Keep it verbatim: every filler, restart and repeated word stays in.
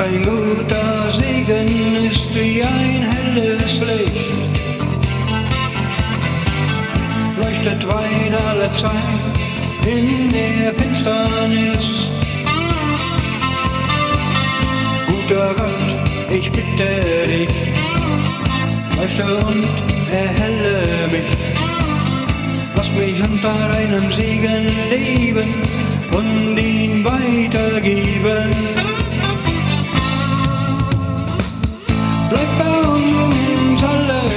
Dein guter Segen ist wie ein helles Licht, leuchtet weit alle Zeit in der Finsternis. Guter Gott, ich bitte dich, leuchte und erhelle mich. Lass mich unter deinem Segen leben und ihn weitergeben. Bleib bei uns alle